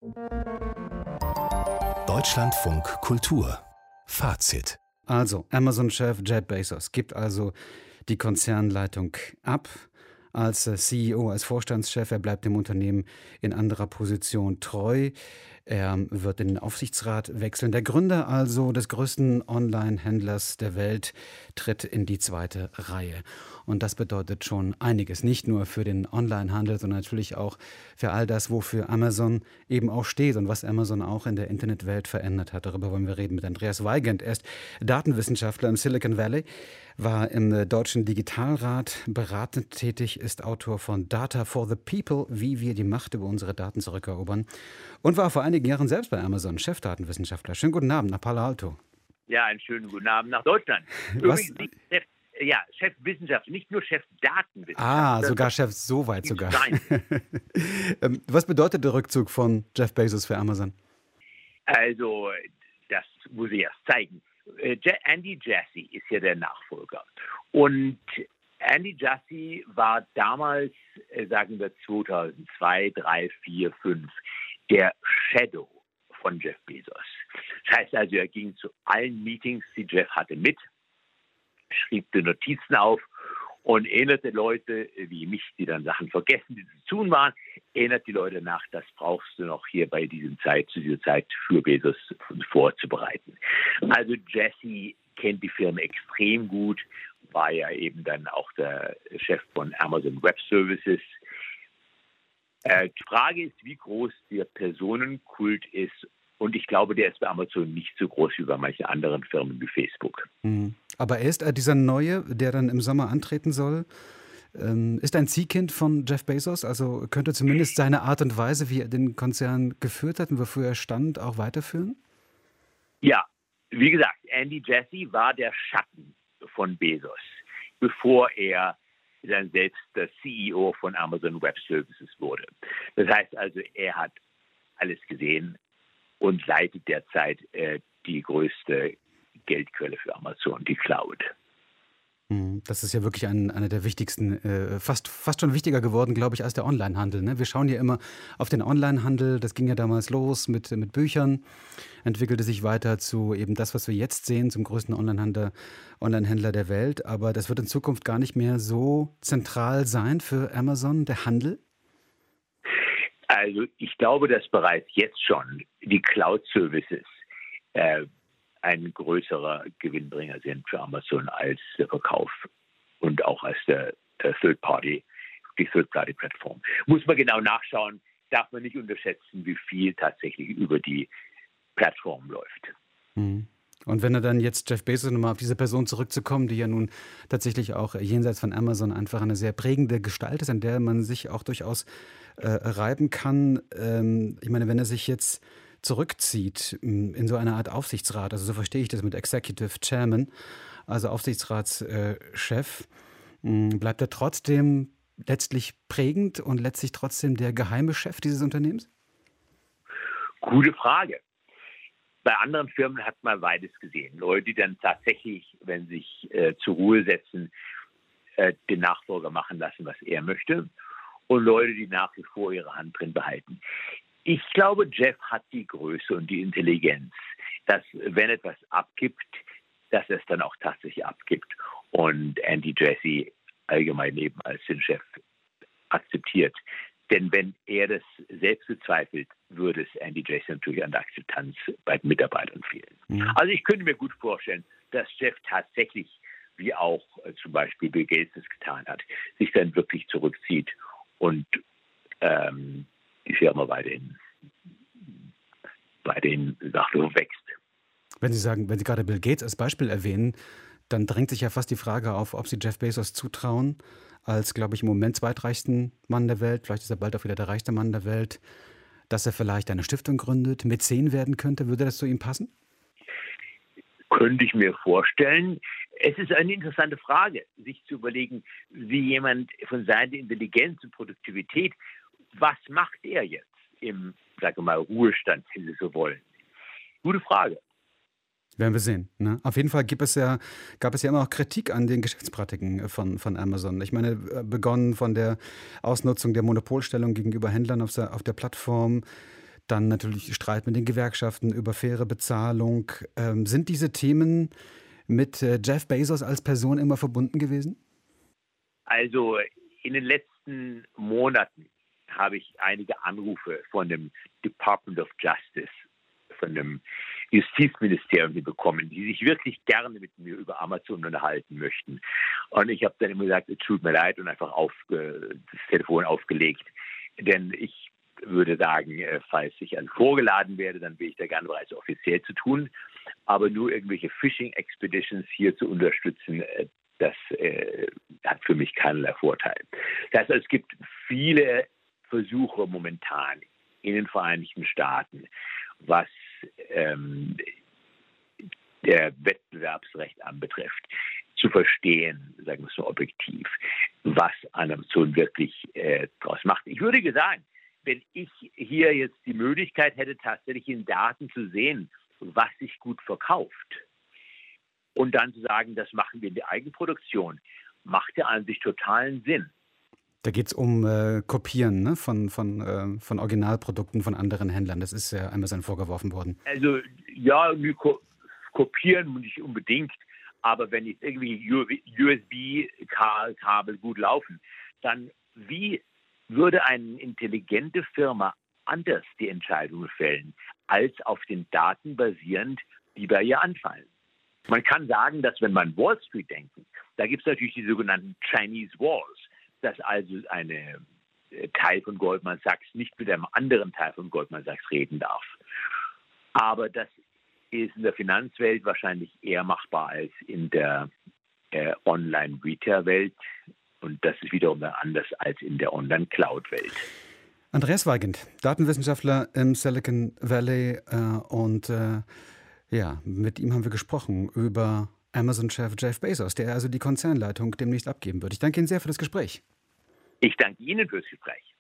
Deutschlandfunk Kultur Fazit. Also, Amazon-Chef Jeff Bezos gibt also die Konzernleitung ab als CEO, als Vorstandschef. Er bleibt dem Unternehmen in anderer Position treu. Er wird in den Aufsichtsrat wechseln. Der Gründer also des größten Online-Händlers der Welt tritt in die zweite Reihe. Und das bedeutet schon einiges, nicht nur für den Online-Handel, sondern natürlich auch für all das, wofür Amazon eben auch steht und was Amazon auch in der Internetwelt verändert hat. Darüber wollen wir reden mit Andreas Weigand. Er ist Datenwissenschaftler im Silicon Valley, war im Deutschen Digitalrat beratend tätig, ist Autor von Data for the People, wie wir die Macht über unsere Daten zurückerobern und war vor einigen Jahren selbst bei Amazon Chefdatenwissenschaftler. Schönen guten Abend nach Palo Alto. Ja, einen schönen guten Abend nach Deutschland. Übrigens nicht Chefwissenschaft, nicht nur Chefdatenwissenschaft. Ah, sogar Chef, so weit sogar. Was bedeutet der Rückzug von Jeff Bezos für Amazon? Also, das muss ich erst zeigen. Andy Jassy ist ja der Nachfolger. Und Andy Jassy war damals, sagen wir 2002, 3, 4, 5, der Shadow von Jeff Bezos. Das heißt also, er ging zu allen Meetings, die Jeff hatte, mit, schrieb die Notizen auf und erinnerte Leute wie mich, die dann Sachen vergessen, die zu tun waren, erinnert die Leute nach, das brauchst du noch hier zu dieser Zeit für Bezos vorzubereiten. Also Jassy kennt die Firma extrem gut, war ja eben dann auch der Chef von Amazon Web Services. Die Frage ist, wie groß der Personenkult ist. Und ich glaube, der ist bei Amazon nicht so groß wie bei manchen anderen Firmen wie Facebook. Aber er ist dieser Neue, der dann im Sommer antreten soll, ist ein Ziehkind von Jeff Bezos? Also könnte zumindest seine Art und Weise, wie er den Konzern geführt hat und wofür er stand, auch weiterführen? Ja, wie gesagt, Andy Jassy war der Schatten von Bezos, bevor er dann selbst der CEO von Amazon Web Services wurde. Das heißt also, er hat alles gesehen und leitet derzeit die größte Geldquelle für Amazon, die Cloud. Das ist ja wirklich einer der wichtigsten, fast schon wichtiger geworden, glaube ich, als der Onlinehandel. Ne? Wir schauen ja immer auf den Onlinehandel. Das ging ja damals los mit Büchern, entwickelte sich weiter zu eben das, was wir jetzt sehen, zum größten Onlinehändler der Welt. Aber das wird in Zukunft gar nicht mehr so zentral sein für Amazon, der Handel? Also ich glaube, dass bereits jetzt schon die Cloud-Services ein größerer Gewinnbringer sind für Amazon als der Verkauf und auch als die Third-Party-Plattform. Muss man genau nachschauen, darf man nicht unterschätzen, wie viel tatsächlich über die Plattform läuft. Und wenn er dann jetzt Jeff Bezos, nochmal auf diese Person zurückzukommen, die ja nun tatsächlich auch jenseits von Amazon einfach eine sehr prägende Gestalt ist, an der man sich auch durchaus reiben kann. Ich meine, wenn er sich jetzt zurückzieht in so eine Art Aufsichtsrat, also so verstehe ich das mit Executive Chairman, also Aufsichtsratschef, bleibt er trotzdem letztlich prägend und letztlich trotzdem der geheime Chef dieses Unternehmens? Gute Frage. Bei anderen Firmen hat man beides gesehen. Leute, die dann tatsächlich, wenn sie sich zur Ruhe setzen, den Nachfolger machen lassen, was er möchte. Und Leute, die nach wie vor ihre Hand drin behalten. Ich glaube, Jeff hat die Größe und die Intelligenz, dass wenn etwas abgibt, dass er es dann auch tatsächlich abgibt. Und Andy Jassy allgemein eben als den Chef akzeptiert. Denn wenn er das selbst bezweifelt, würde es Andy Jassy natürlich an der Akzeptanz bei den Mitarbeitern fehlen. Also ich könnte mir gut vorstellen, dass Jeff tatsächlich, wie auch zum Beispiel Bill Gates es getan hat, sich dann wirklich zurückzieht und die Firma weiterhin wächst. Wenn Sie gerade Bill Gates als Beispiel erwähnen, dann drängt sich ja fast die Frage auf, ob Sie Jeff Bezos zutrauen, als, glaube ich, im Moment zweitreichsten Mann der Welt, vielleicht ist er bald auch wieder der reichste Mann der Welt, dass er vielleicht eine Stiftung gründet, Mäzen werden könnte. Würde das zu ihm passen? Könnte ich mir vorstellen. Es ist eine interessante Frage, sich zu überlegen, wie jemand von seiner Intelligenz und Produktivität, was macht er jetzt im, sagen wir mal, Ruhestand, wenn Sie so wollen? Gute Frage. Werden wir sehen. Ne? Auf jeden Fall gab es ja immer auch Kritik an den Geschäftspraktiken von Amazon. Ich meine, begonnen von der Ausnutzung der Monopolstellung gegenüber Händlern auf der Plattform, Dann natürlich Streit mit den Gewerkschaften über faire Bezahlung. Sind diese Themen mit Jeff Bezos als Person immer verbunden gewesen? Also in den letzten Monaten habe ich einige Anrufe von dem Department of Justice, von dem Justizministerium bekommen, die sich wirklich gerne mit mir über Amazon unterhalten möchten. Und ich habe dann immer gesagt, es tut mir leid und einfach das Telefon aufgelegt. Denn ich würde sagen, falls ich vorgeladen werde, dann bin ich da gerne bereit, offiziell zu tun. Aber nur irgendwelche Fishing-Expeditions hier zu unterstützen, das hat für mich keinerlei Vorteil. Das heißt, es gibt viele Versuche momentan in den Vereinigten Staaten, was der Wettbewerbsrecht anbetrifft, zu verstehen, sagen wir es so objektiv, was Amazon wirklich daraus macht. Ich würde sagen, wenn ich hier jetzt die Möglichkeit hätte, tatsächlich in Daten zu sehen, was sich gut verkauft, und dann zu sagen, das machen wir in der Eigenproduktion, macht ja an sich totalen Sinn. Da geht es um Kopieren, ne? von Originalprodukten von anderen Händlern. Das ist ja Amazon vorgeworfen worden. Also ja, kopieren nicht unbedingt, aber wenn jetzt irgendwie USB-Kabel gut laufen, dann wie würde eine intelligente Firma anders die Entscheidungen fällen, als auf den Daten basierend, die bei ihr anfallen? Man kann sagen, dass wenn man Wall Street denkt, da gibt es natürlich die sogenannten Chinese Walls, dass also eine Teil von Goldman Sachs nicht mit einem anderen Teil von Goldman Sachs reden darf. Aber das ist in der Finanzwelt wahrscheinlich eher machbar als in der Online-Retail-Welt. Und das ist wiederum anders als in der Online-Cloud-Welt. Andreas Weigand, Datenwissenschaftler im Silicon Valley mit ihm haben wir gesprochen über Amazon-Chef Jeff Bezos, der also die Konzernleitung demnächst abgeben wird. Ich danke Ihnen sehr für das Gespräch. Ich danke Ihnen fürs Gespräch.